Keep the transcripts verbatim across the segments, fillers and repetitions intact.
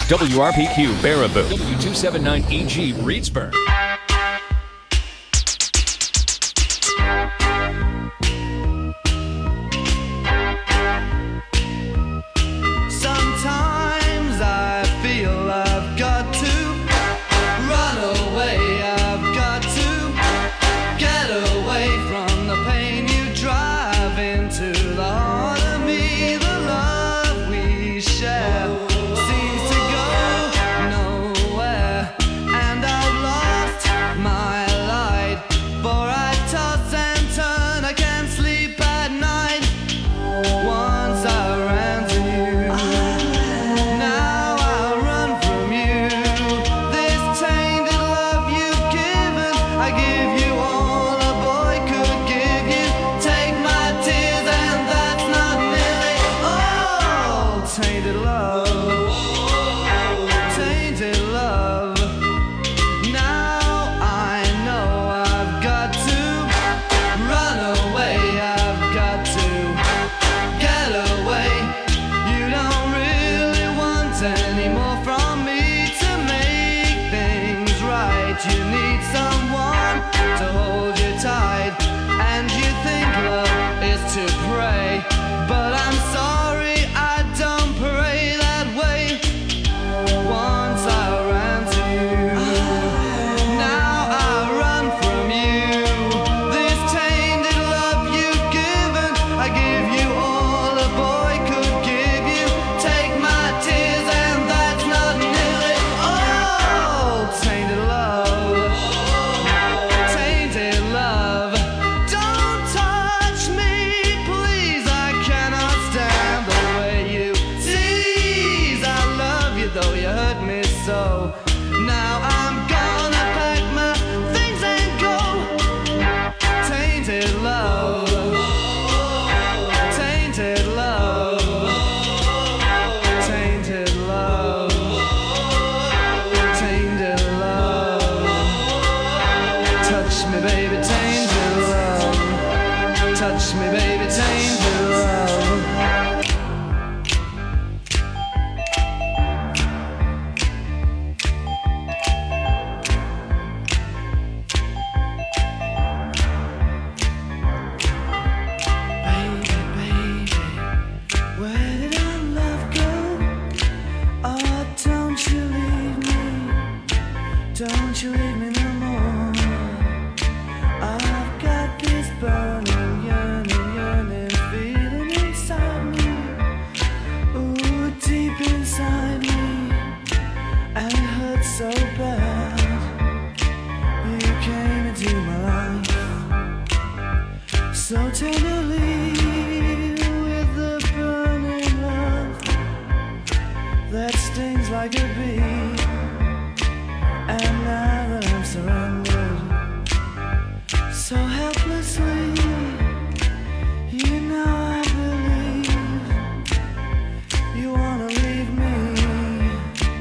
W R P Q Baraboo, W two seventy-nine E G Reedsburg. Sometimes I feel I've got to run away. I've got to get away from the pain you drive into the heart of me. The love we share seems to go nowhere, and I've lost my light, for I toss and turn, I can't sleep at night. Once I ran to you, now I run from you. This tainted love you've given, I give you all a boy could give you. Take my tears and that's not nearly all. Tainted love, tainted love. Now I know I've got to run away. I've got to get away. You don't really want any more from me to make things right. You need someone to hold you tight, and you think love is to pray, but I'm sorry, I don't pray that way. Once I ran to you, now I run from you. This tainted love you've given, I give you all a boy could give you. Take my tears and that's not nearly all. Tainted love, tainted love. Don't touch me, please, I cannot stand the way you tease. I love you though you hurt me so. Now I'm gonna pack my things and go. Tainted love, tainted love, tainted love, tainted love. Touch me, baby, tainted love. Touch me, baby, tainted love. Baby, baby, where did our love go? Oh, don't you leave me, don't you leave me no more. I've got this burning, yearning, yearning feeling inside me. Ooh, deep inside me, and it hurts so bad. You came into my life so tenderly, with the burning love that stings like a bee. And now that I'm surrounded so helplessly, you know I believe you wanna leave me.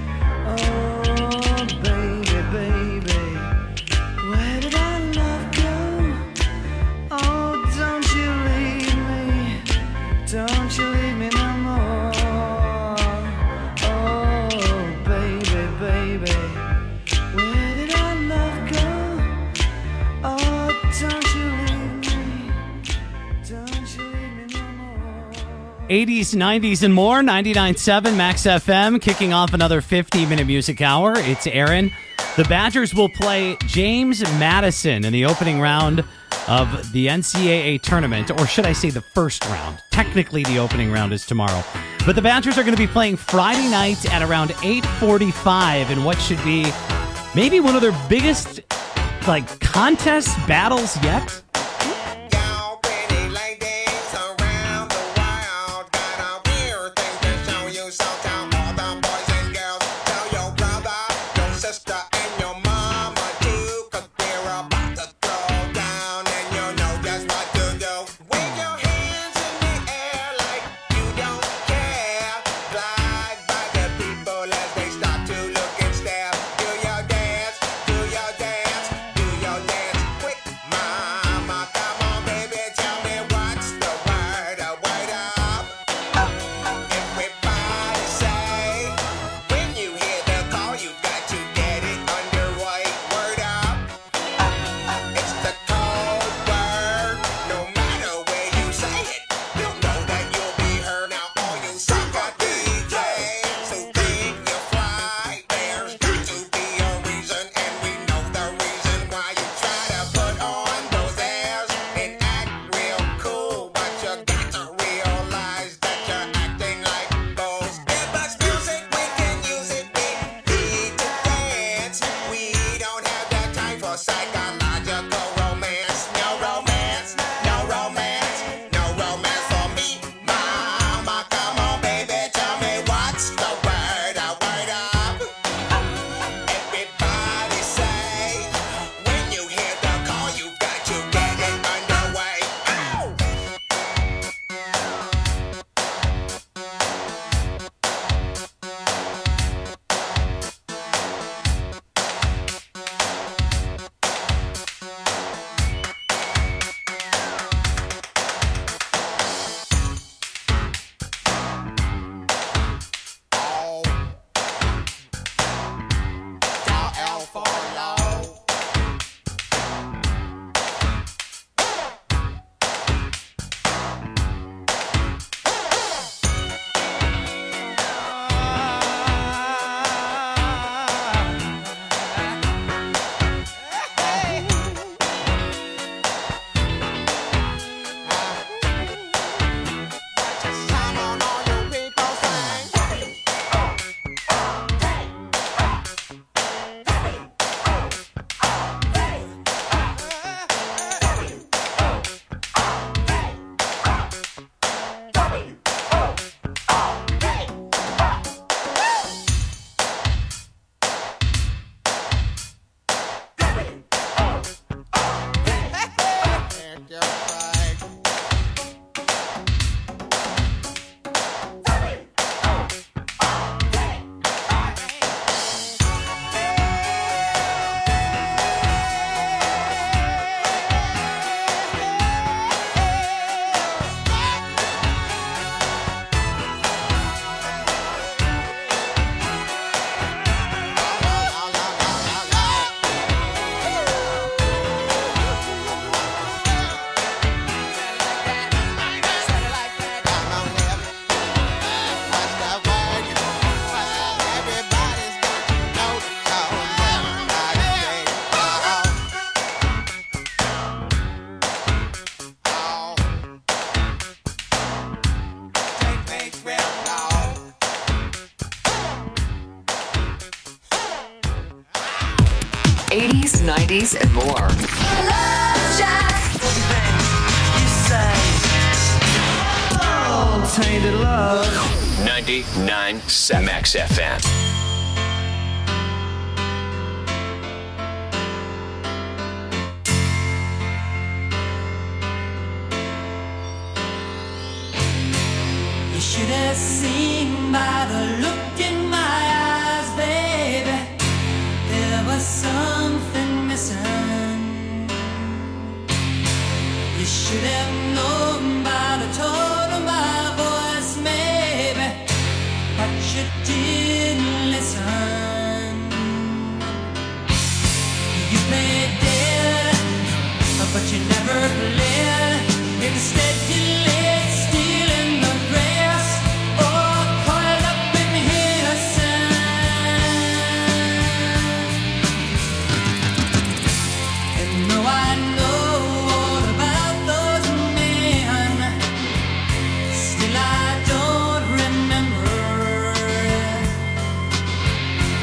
Oh, baby, baby, where did our love go? Oh, don't you leave me, don't you leave me no more. Oh, baby, baby, where did our love go? Oh, don't you leave me, don't you leave me no more. eighties, nineties, and more. ninety-nine point seven Max F M, kicking off another fifty-minute music hour. It's Aaron. The Badgers will play James Madison in the opening round of the N C double A tournament, or should I say the first round. Technically, the opening round is tomorrow. But the Badgers are going to be playing Friday night at around eight forty-five in what should be maybe one of their biggest like contest battles yet. Y'all pretty ladies around the world got a weird thing to show you. So tell all the boys and girls, tell your brother, your sister, and your mama too, 'cause we're about to throw down, and you know just what to do. Wave your hands in the air like you don't care. Glide by the people as they stop to look and stare. Do your dance, do your dance, do your dance with mama. eighties, nineties, and more. Love Jack. You say, oh, tainted love. ninety-nine point seven Max F M. You should have seen by the look in my eyes, baby. There was something missing. You should have known by the tone of my voice, maybe, but you didn't listen. You played dead, but you never played. Instead you laid still in the grass, or coiled up in here sand. And though I know all about those men, still I don't remember.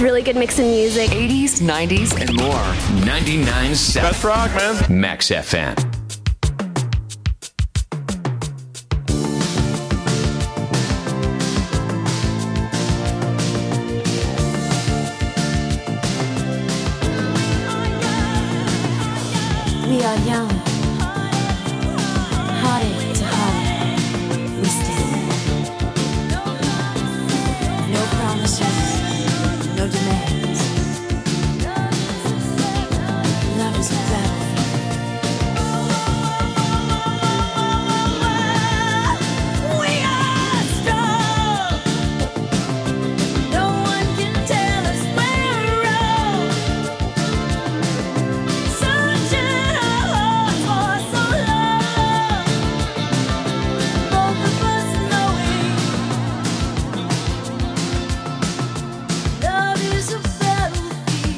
really good mix of music. eighties, nineties, and more. ninety-nine point seven That's rock, man. Max F M. We are young, heartache to heartache, we stand. No promises, no demands. Love is a battlefield. We are strong. No one can tell us we're wrong. Searching our hearts for so long. Both of us knowing love is a battlefield.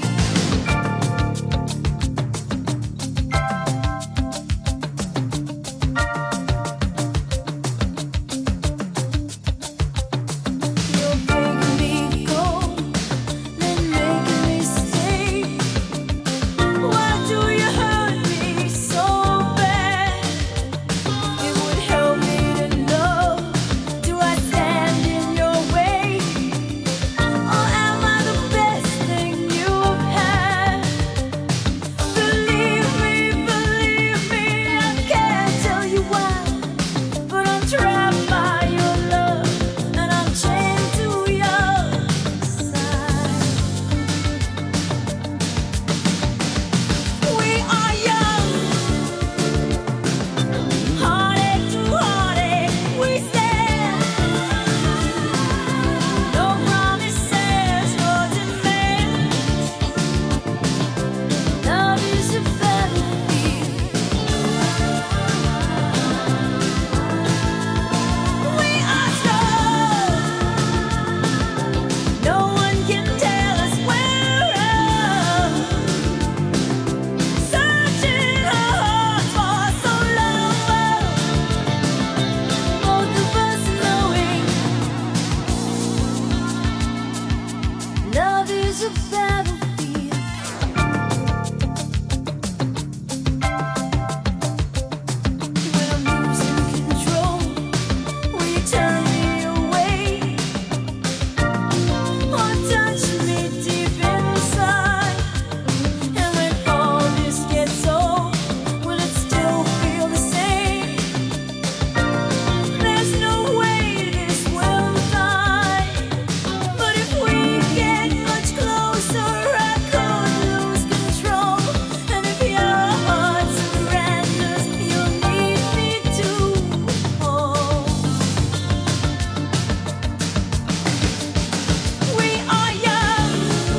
You're breaking me cold, then making me stay. Why do you hurt me so bad? It would help me to know. Do I stand in your way, or am I the best thing you've had? Believe me, believe me, I can't tell you why, but I'm trapped by your love, and I'm chained to your side. We are young, heartache to heartache, we stand. No promises, no demands. Love is a battlefield. We are strong. No one can tell us we're wrong. Searching our hearts for so long. Both of us knowing love is a battlefield. When I'm losing control, will you turn me away, or touch me deep inside? And when all this gets old, will it still feel the same? There's no way this will die, but if we get much closer, I could lose control. And if your heart surrenders, you'll need me to hold. We are young,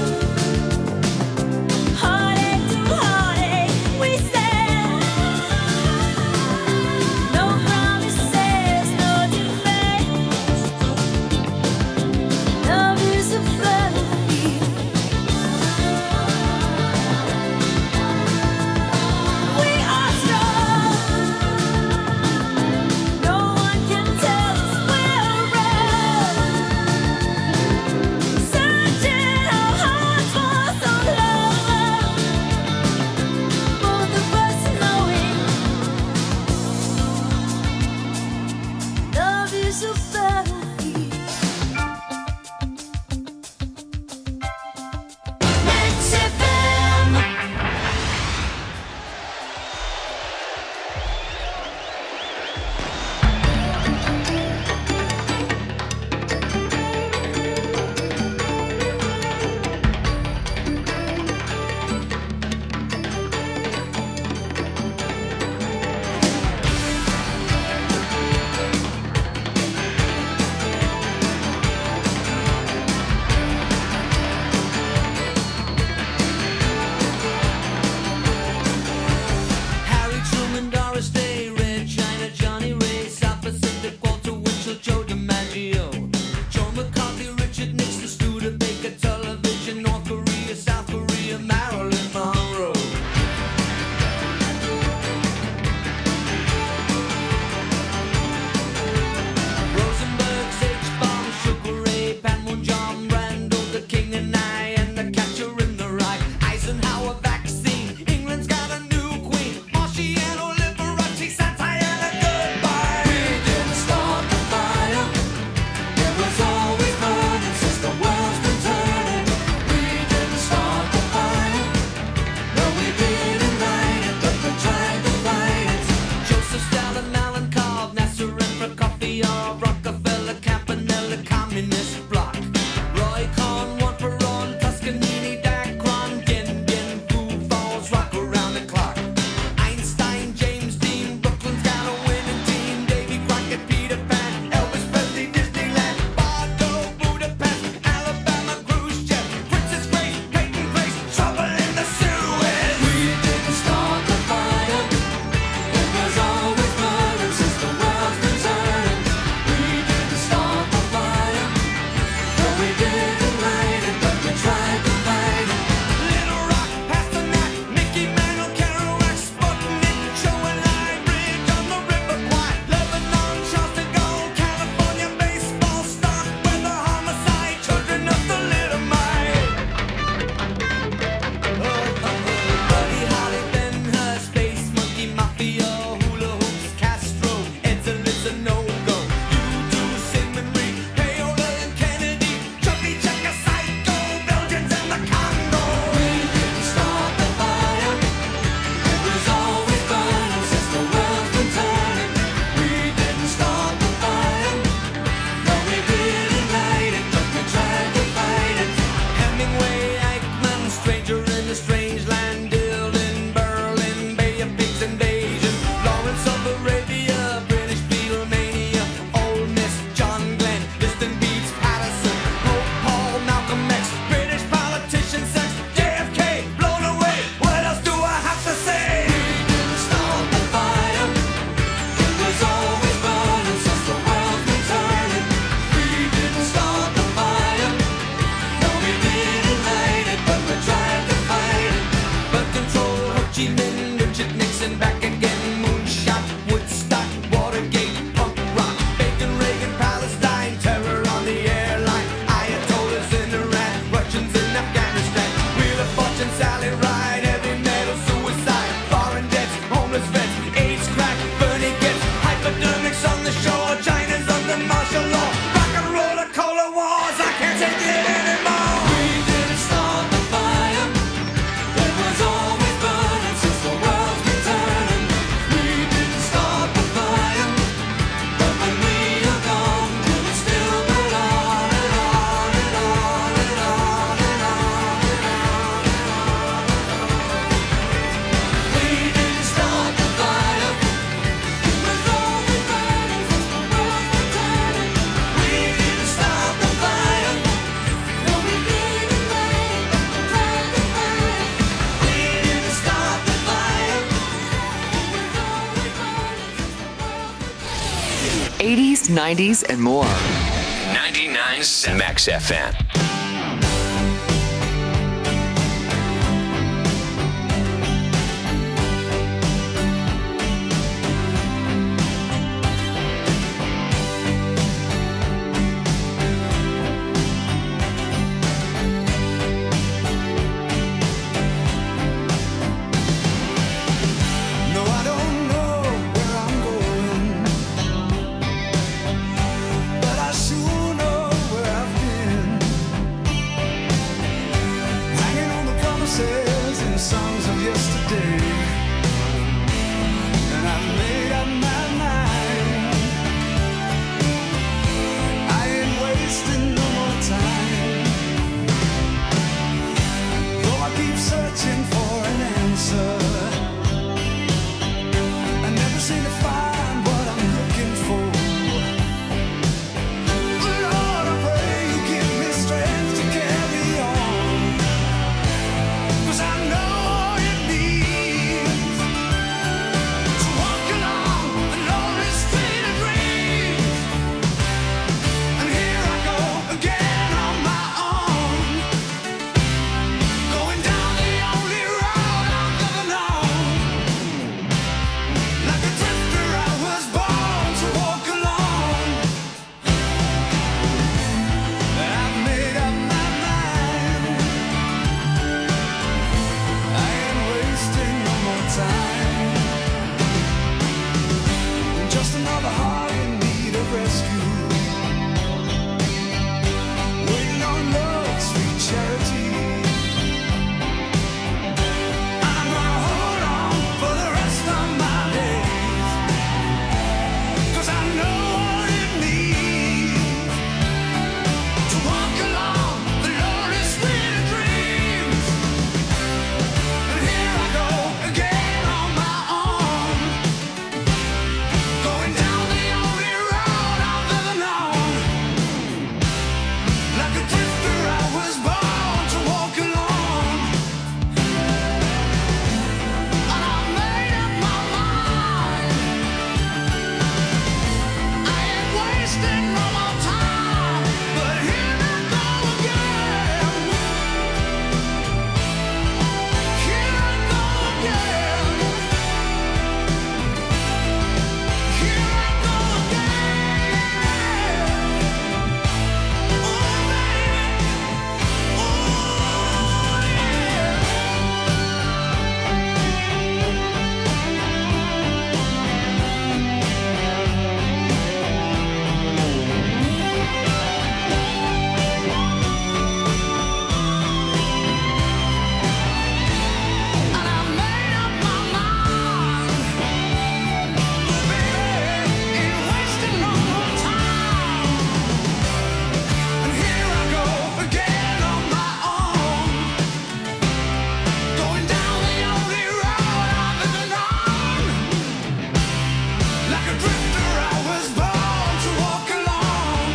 heartache to heartache, we stand. No promises, no demands. Love is a battlefield. We are strong. No one can tell us we're wrong. Searching our hearts for so long. Both of us knowing love is a battlefield. Max F M. Harry Truman, Doris Day, Red China, Johnny Ray, South Pacific, Walter Winchell, Joe DiMaggio, Joe McCarthy, Richard Nixon, Studebaker, television, North Korea, South Korea, Marilyn Monroe. Rosenberg, H-bomb, Sugar Ray, Panmunjom, Randall, the King and I, and Khrushchev, Rockefeller, Campanella, Communist Bloc. Roy Cohn, one for all, Toscanini, Dacron, Bien Bien, Foo Falls, rock around the clock. Einstein, James Dean, Brooklyn's got a winning team. Davy Crockett, Peter Pan, Elvis Presley, Disneyland, Bardo, Budapest, Alabama, Khrushchev, Princess Grace, Peyton Place, trouble in the Suez. We didn't start the fire. It was always burning since the world's been turning. We didn't start the fire. No, we didn't light it, but we tried to fight it. Little Rock, Pasternak, Mickey Mantle, Kerouac, Sputnik, Joe and I, Bridge on the River Kwai, Lebanon, Charles de Gaulle, California, baseball, stock, weather, homicide, children of the little mite. Buddy Holly, Ben Hur, Space Monkey, Mafia, Hula Hoops, Castro, Edsel is a no-go. U two, Sigmund Reed, Payola and Kennedy, Chubby Checker, Psycho, Belgians and the Congo. We didn't start the fire. It was always burning since the world's been turning. We didn't start the fire. No, we didn't light it, but we tried to fight it. Hemingway, Eichmann, Stranger in a Strange Land, Dylan, Berlin, Bay of Pigs invasion, Lawrence of Arabia, British Beatlemania, Ole Miss, John Glenn, Liston Beats, Patterson, Pope Paul, Malcolm X, British politician, sex, J F K, blown away. What else do I have to say? We didn't start the fire. It was always burning since the world's been turning. We didn't start the fire. No, we didn't light it, but we tried to fight it. Birth control, Ho Chi Minh, Richard Nixon, back again, moonshot, Woodstock, Watergate, punk rock, Bacon, Reagan, Palestine, terror on the airline, Ayatollahs in Iran, Russians in Afghanistan, Wheel of Fortune, Sally Ride, heavy metal, suicide, foreign debts, homeless vets, AIDS, crack, Bernie gets, hypodermics on the shore, China's under martial law, rock and roll, cola wars, I can't take it anymore. We didn't start the fire. It was always burning since the world's been turning. We didn't start the fire, but when we are gone, will it still burn on and on and on and on and on and on and on? We didn't start the fire. It was always burning since the world's been turning. We didn't start the fire. No, we didn't light it, but we tried to fight it. We didn't start the fire. It was always burning since the world's been turning. eighties, nineties, and more. ninety-nine Max F M. No, I don't know where I'm going, but I sure know where I've been. wasting no more time. But here I go again. Here I go again. Here I go again. Oh, baby. Oh, yeah. And I made up my mind, baby, ain't wasting no more time. And here I go again on my own, going down the only road I've ever known. Like a drifter, I was born to walk alone.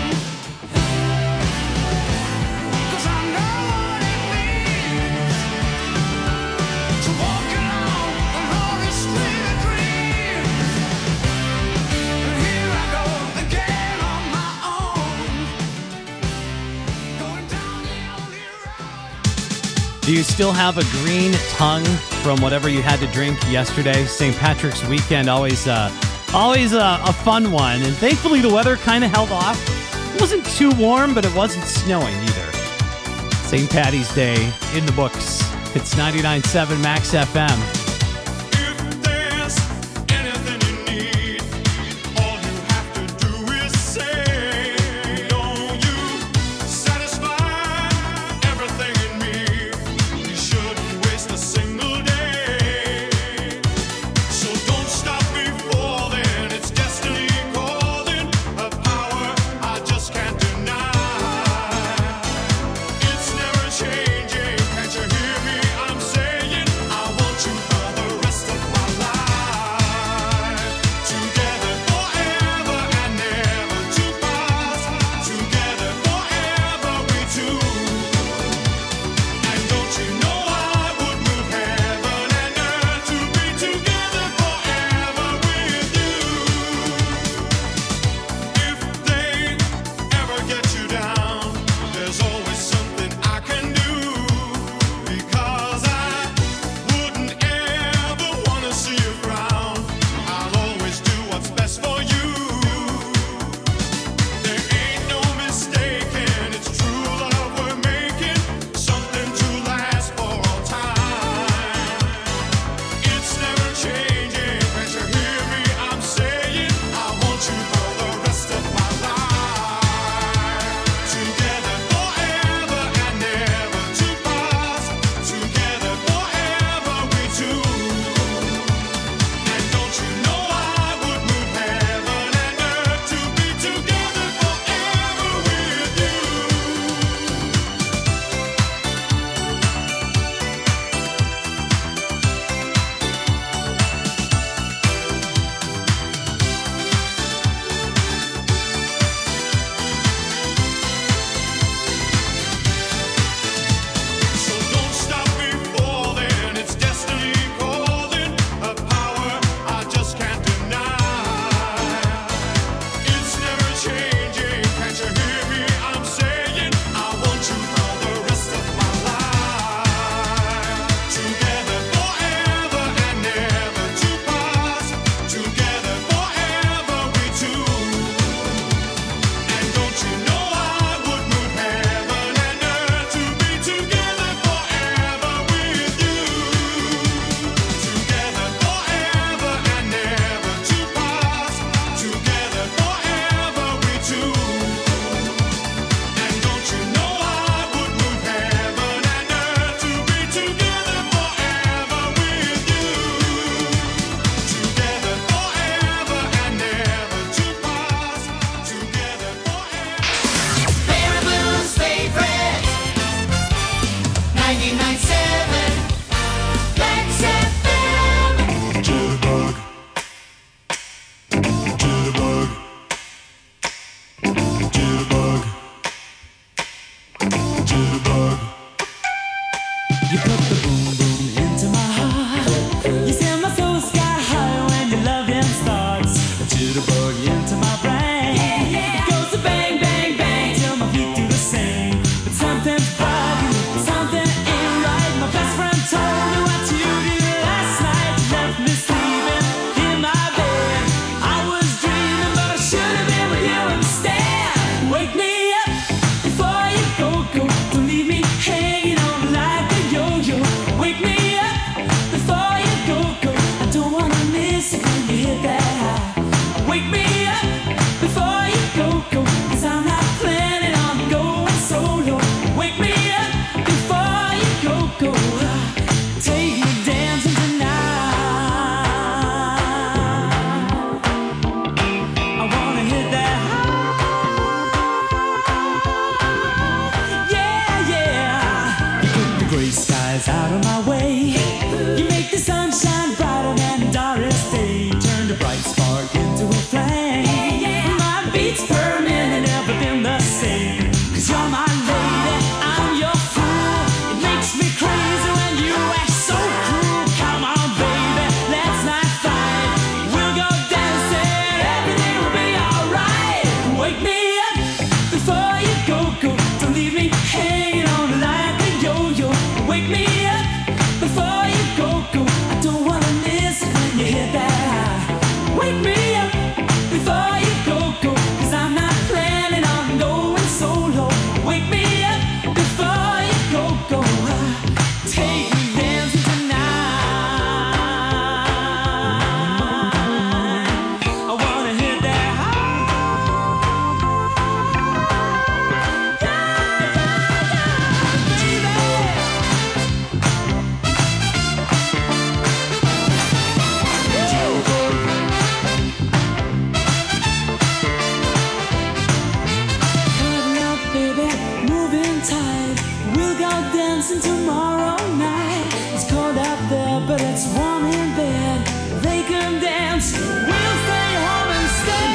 'Cause I know what it means to walk alone the lonely street of dreams. And here I go again on my own, going down the only road. Do you still have a green tongue from whatever you had to drink yesterday? Saint Patrick's weekend, always, uh, always a, a fun one. And thankfully, the weather kind of held off. It wasn't too warm, but it wasn't snowing either. Saint Patty's Day in the books. It's ninety-nine point seven Max F M. If there's anything you need, all you have to do is say, "Don't you satisfy everything in me?" You shouldn't waste a single day. So don't stop before then. It's destiny calling, a power I just can't deny. It's never changing. Can't you hear me? I'm saying I want you. dancing tomorrow night. It's cold out there, but it's warm in bed. They can dance, we'll stay home instead.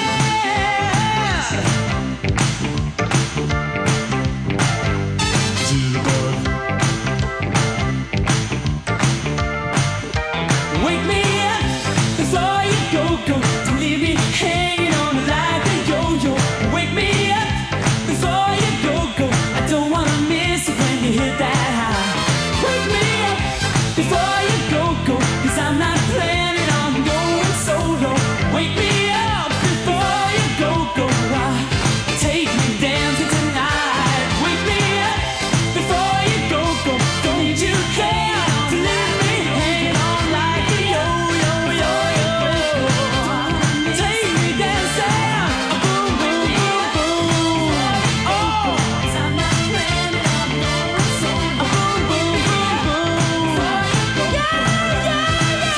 Wake me up before you go, go. Don't leave me hanging on like a yo-yo. Wake me up before you go, go. I don't wanna miss it when you hit that high. Wake me up before you go, go. Cause I'm not planning on going solo. Wake me up before you go, go. Ah, take me dancing tonight. Wake me up before you go, go. Don't you care to leave me hanging on like a yo-yo, yo-yo. Take me dancing, boom, boom, boom, boom. Oh, 'cause I'm not planning on going solo. Boom, boom, boom, boom. Yeah, yeah,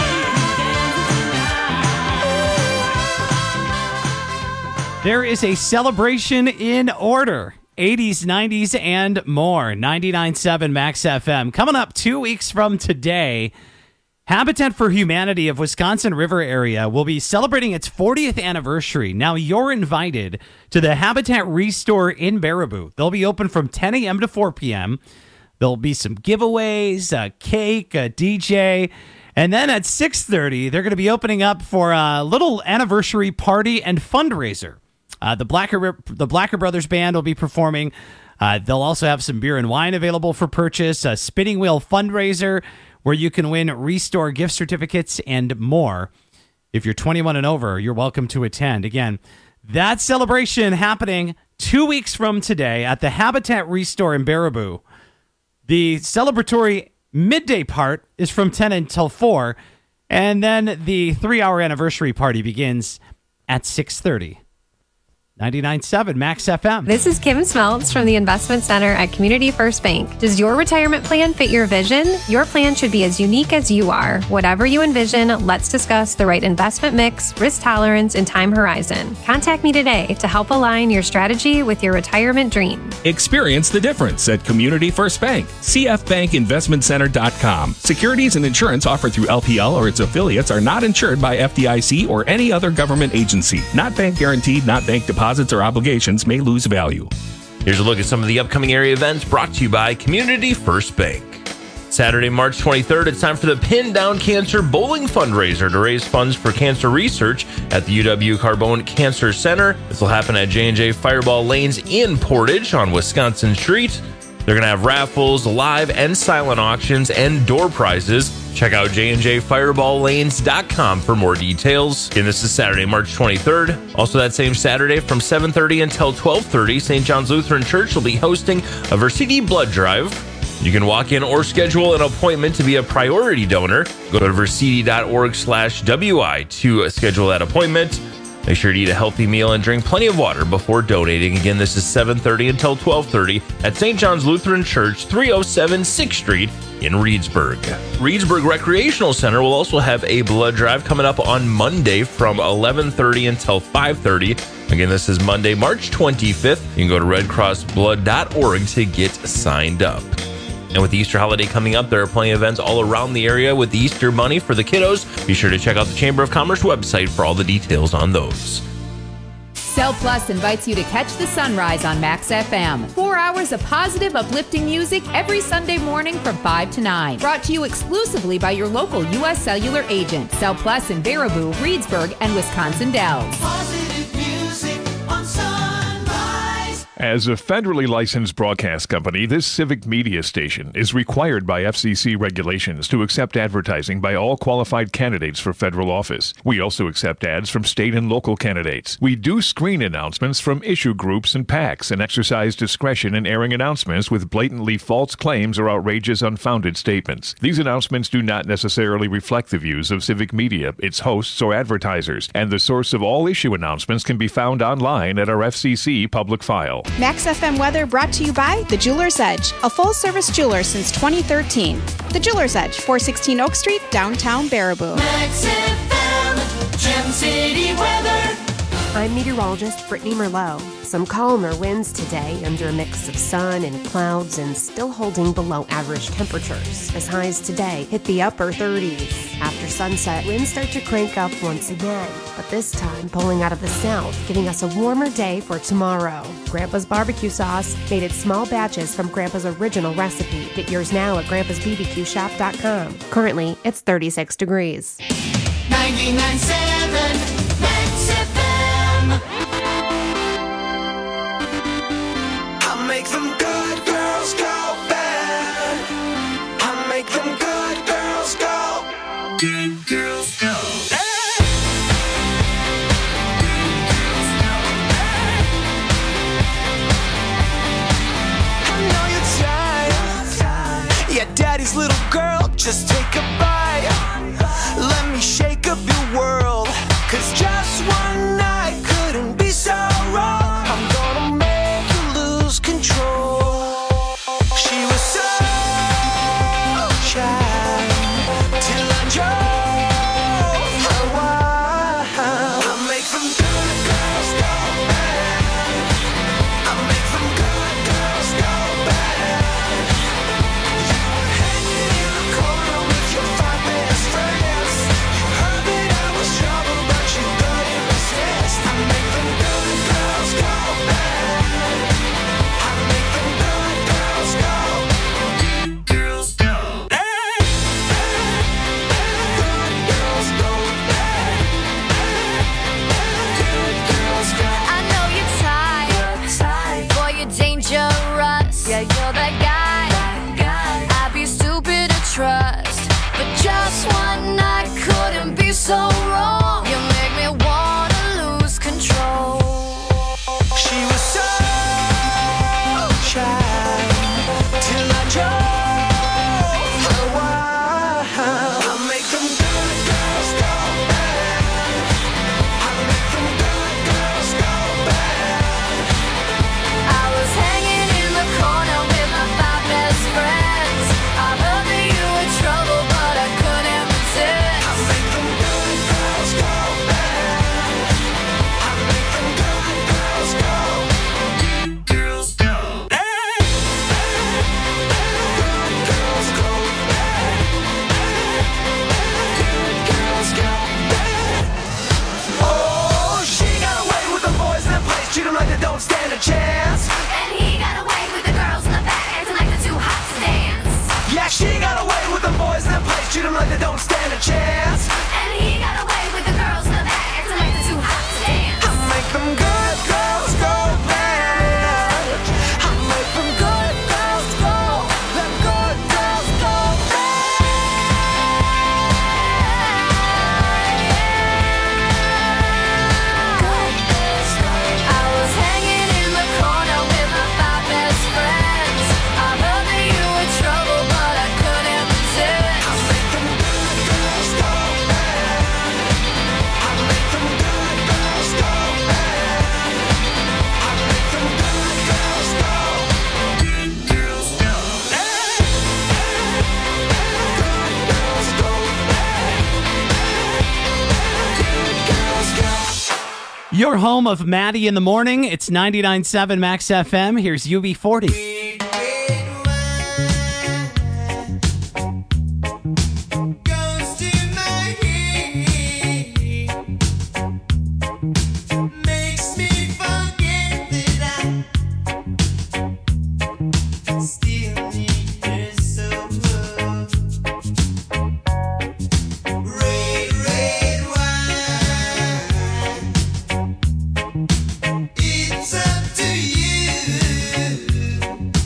yeah. There is a celebration in order. eighties, nineties, and more. ninety-nine point seven Max F M. Coming up two weeks from today, Habitat for Humanity of Wisconsin River area will be celebrating its fortieth anniversary. Now you're invited to the Habitat Restore in Baraboo. They'll be open from ten a.m. to four p.m. There'll be some giveaways, a cake, a D J. And then at six thirty, they're going to be opening up for a little anniversary party and fundraiser. Uh, the Blacker the Blacker Brothers Band will be performing. Uh, they'll also have some beer and wine available for purchase, a spinning wheel fundraiser where you can win Restore gift certificates and more. If you're twenty-one and over, you're welcome to attend. Again, that celebration happening two weeks from today at the Habitat Restore in Baraboo. The celebratory midday part is from ten until four, and then the three-hour anniversary party begins at six thirty. ninety-nine point seven Max F M. This is Kim Smeltz from the Investment Center at Community First Bank. Does your retirement plan fit your vision? Your plan should be as unique as you are. Whatever you envision, let's discuss the right investment mix, risk tolerance, and time horizon. Contact me today to help align your strategy with your retirement dream. Experience the difference at Community First Bank. C F bank investment center dot com. Securities and insurance offered through L P L or its affiliates are not insured by F D I C or any other government agency. Not bank guaranteed, not bank deposits or obligations may lose value. Here's a look at some of the upcoming area events brought to you by Community First Bank. Saturday, March twenty-third, it's time for the Pin Down Cancer Bowling Fundraiser to raise funds for cancer research at the U W Carbone Cancer Center. This will happen at J and J Fireball Lanes in Portage on Wisconsin Street. They're going to have raffles, live and silent auctions, and door prizes. Check out j and j fireball lanes dot com for more details. And this is Saturday, March twenty-third. Also that same Saturday from seven thirty until twelve thirty, Saint John's Lutheran Church will be hosting a Versiti blood drive. You can walk in or schedule an appointment to be a priority donor. Go to versiti dot org slash W I to schedule that appointment. Make sure to eat a healthy meal and drink plenty of water before donating. Again, this is seven thirty until twelve thirty at Saint John's Lutheran Church, three oh seven sixth Street in Reedsburg. Reedsburg Recreational Center will also have a blood drive coming up on Monday from eleven thirty until five thirty. Again, this is Monday, March twenty-fifth. You can go to red cross blood dot org to get signed up. And with the Easter holiday coming up, there are plenty of events all around the area with the Easter Bunny for the kiddos. Be sure to check out the Chamber of Commerce website for all the details on those. Cell Plus invites you to catch the sunrise on Max F M. Four hours of positive, uplifting music every Sunday morning from five to nine. Brought to you exclusively by your local U S Cellular agent. Cell Plus in Baraboo, Reedsburg, and Wisconsin Dells. Positive music on Sunrise. As a federally licensed broadcast company, this civic media station is required by F C C regulations to accept advertising by all qualified candidates for federal office. We also accept ads from state and local candidates. We do screen announcements from issue groups and PACs and exercise discretion in airing announcements with blatantly false claims or outrageous, unfounded statements. These announcements do not necessarily reflect the views of civic media, its hosts, or advertisers, and the source of all issue announcements can be found online at our F C C public file. Max F M weather brought to you by The Jeweler's Edge, a full-service jeweler since twenty thirteen. The Jeweler's Edge, four sixteen Oak Street, downtown Baraboo. Max F M, Gem City weather. I'm meteorologist Brittany Merlot. Some calmer winds today under a mix of sun and clouds and still holding below average temperatures. As highs today hit the upper thirties. After sunset, winds start to crank up once again, but this time pulling out of the south, giving us a warmer day for tomorrow. Grandpa's barbecue sauce, made in small batches from Grandpa's original recipe. Get yours now at grandpas b b q shop dot com. Currently, it's thirty-six degrees. ninety-nine point seven Max F M. I make them good girls go bad. I make them good girls go. Good girls go. I know you're tired. Yeah, daddy's little girl, just take a bite. Let me shake up your world. Cause just one night couldn't be so wrong. I'm gonna make you lose control. She was so shy till I drove her wild. I make them good girls go bad. I make them good girls go bad. You were hanging in the corner with your five best friends. You heard that I was trouble, but you couldn't resist. I make them good girls go bad. I make them good girls go. Good girls go. Good girls go bad. Good girls go. I know you're tired. Boy, you're dangerous. Yeah, you're that guy. I'd be stupid to trust. But just one night couldn't be so wrong. You make me wanna lose control. She was so shy till I drove her wild. I make them good girls go bad. I make them good girls go bad. I was hanging in the corner with my five best friends. I heard that you were trouble, but I couldn't resist. I make them good girls go bad. I make them good girls go. Good girls go. Good girls go bad. Good girls go bad. Oh, she got away with the boys in the place. Treat them like they don't stand a chance. And he got away with the girls in the back, acting like they're too hot to dance. Yeah, she got away with the boys in the place. Treat them like they don't stand a chance. And he got away with the girls in the back, acting like they're too hot to dance. I make them good girls go bad. I make them good girls go. The good girls go I was hanging in the corner with my five best friends. I heard that you were trouble, but I couldn't resist. I make them good girls go bad. I make them good girls go bad. I make them good girls go. Good girls go. Good girls go bad. Good girls go. Your home of Maddie in the morning. It's ninety-nine point seven Max F M. Here's U B forty. Goes to my head, makes me forget that I still need her so much. Red, red wine, it's up to you.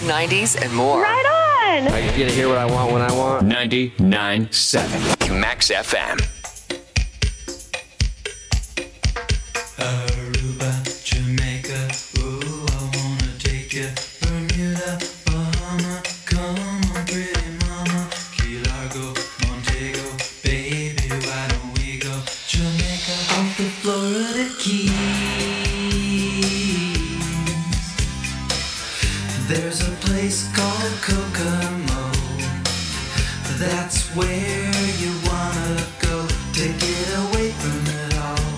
eighties, nineties, and more. Right on! I get to hear what I want when I want. ninety-nine point seven Max F M. Aruba, Jamaica, ooh, I wanna take you. Bermuda, Bahama, come on, pretty mama. Key Largo, Montego, baby, why don't we go? Jamaica, off the Florida Keys. There's a place called Kokomo. That's where you wanna go to get away from it all.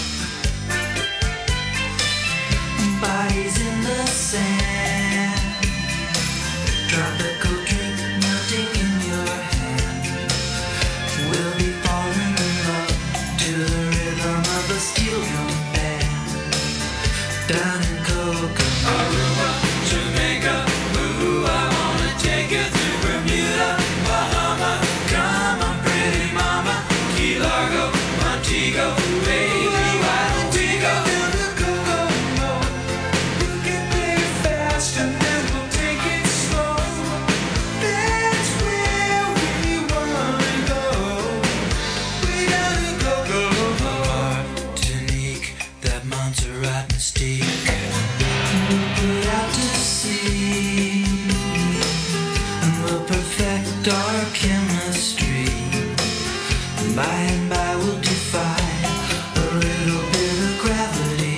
Bodies in the sand, tropical drink melting in your hand. We'll be falling in love to the rhythm of a steel drum band. Down in Kokomo, Aruba, Jamaica, ooh, I wanna take you to Bermuda, Bahama, come on, pretty mama, Key Largo, Montego, baby, why don't we go down to Kokomo? We can play fast and then we'll take it slow. That's where we wanna go. We down to Kokomo. Martinique, that Montserrat mystique. We'll put out to sea and we'll perfect our chemistry. By and by we'll defy a little bit of gravity.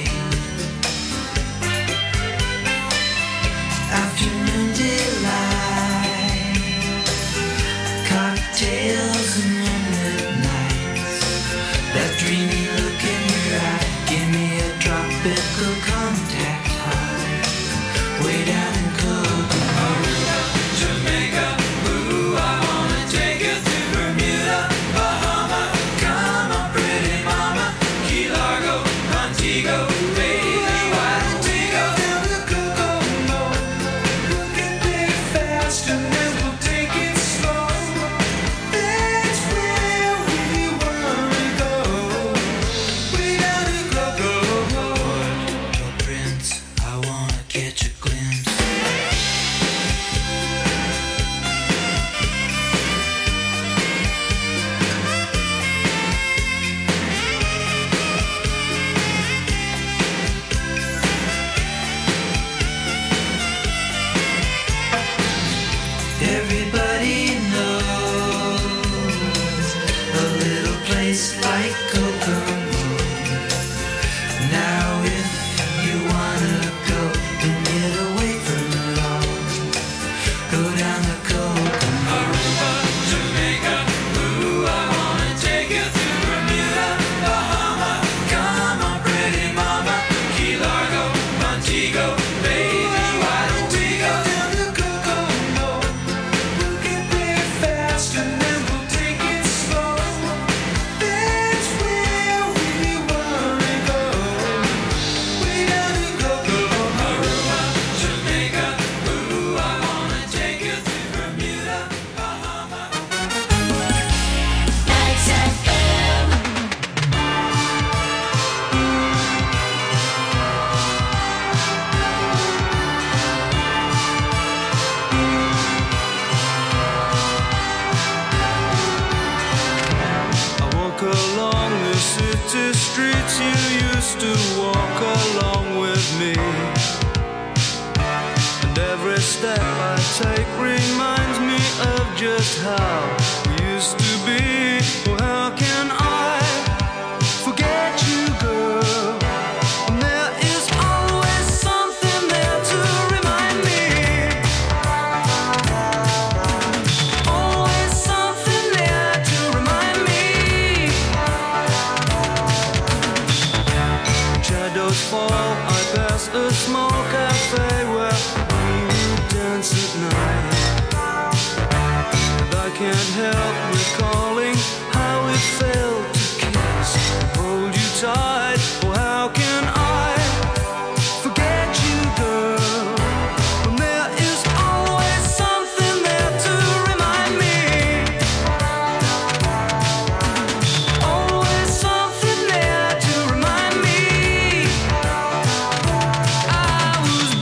Afternoon delight, cocktails and moonlit nights. That dreamy look in your eye, give me a tropical contact high. Way down in Kokomo, Aruba, Jamaica, ooh, I wanna take you to Bermuda, Bahama, come on, pretty mama, Key Largo, Montego, baby, why don't we go down to Kokomo? We can play fast and then we'll take it slow. That's where we wanna go. We down to Kokomo. Port-au-Prince, I wanna catch a glimpse. Everybody knows a little place like Kokomo. Now if you wanna go and get away from it all, go down to Kokomo. Aruba, Jamaica, ooh, I wanna take you to Bermuda, Bahama, come on, pretty mama, Key Largo, Montego, baby, why don't we go down to Kokomo? We can play fast and then we'll take it slow. That's where we wanna go. We down to Kokomo, Aruba, Jamaica, ooh, I wanna take you to Bermuda, Bahama. Max F M. I walk along the city streets you used to walk along with me. And every step I take reminds me of just how we used to be. Well, how can I forget you, girl? And there is always something there to remind me. Always something there to remind me. Shadows fall, I pass a small cafe where we would dance at night. And I can't help recalling how it felt to kiss and hold you tight. Well, how can I forget you, girl? When there is always something there to remind me. Always something there to remind me. I was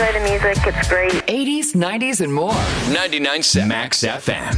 enjoy the music. It's great. eighties, nineties, and more. ninety-nine point seven Max F M.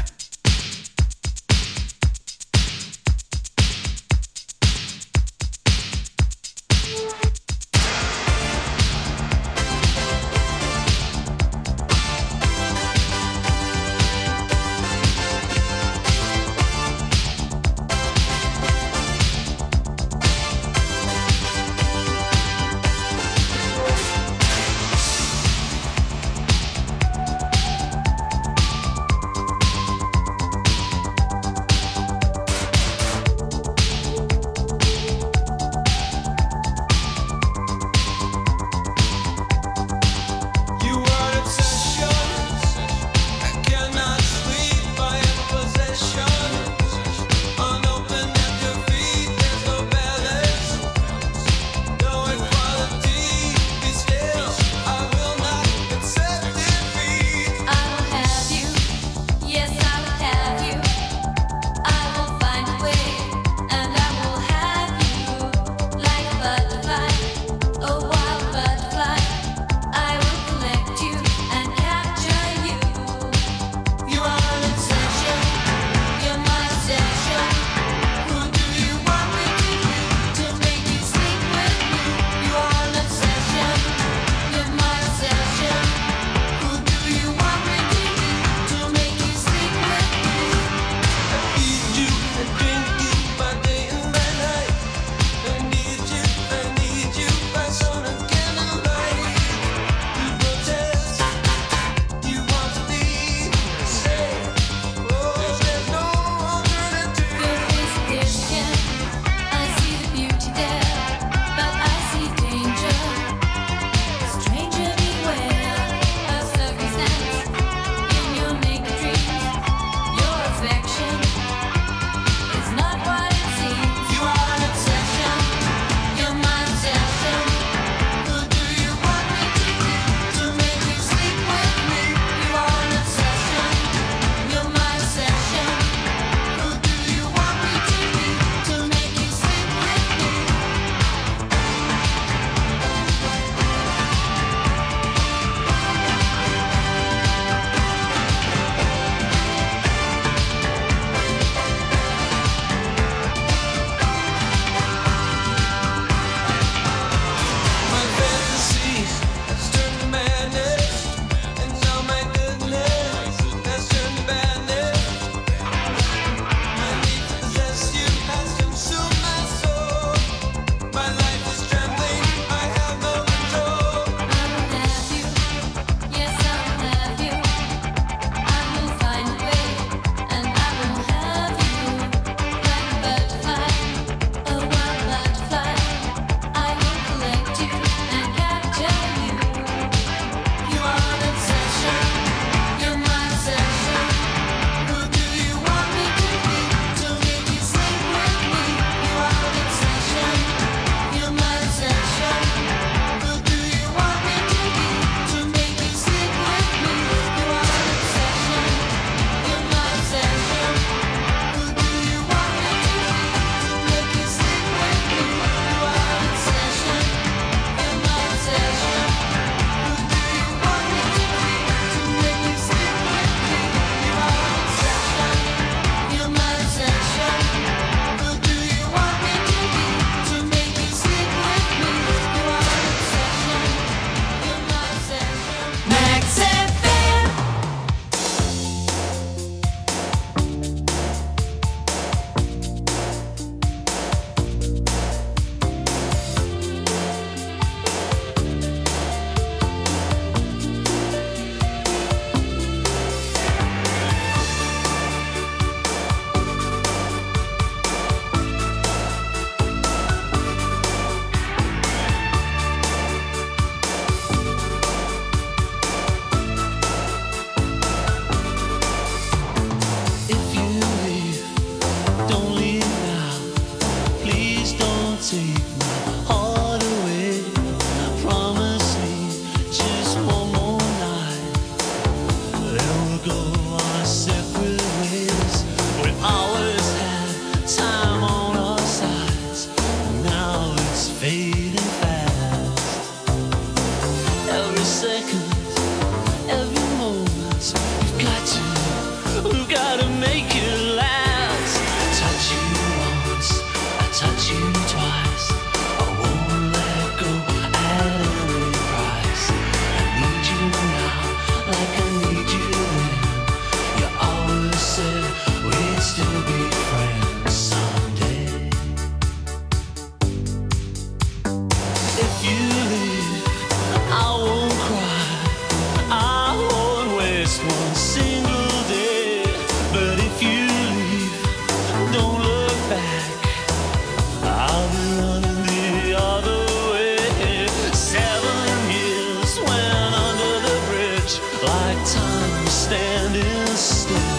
like time standing still.